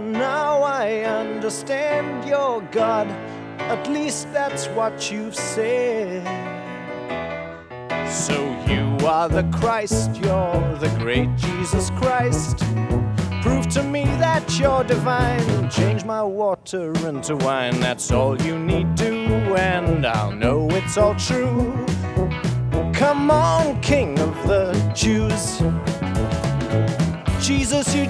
and now I understand you're God. At least that's what you've said. So you are the Christ, you're the great Jesus Christ. Prove to me that you're divine. Change my water into wine. That's all you need to, and I'll know it's all true. Come on, King of the Jews. Jesus, you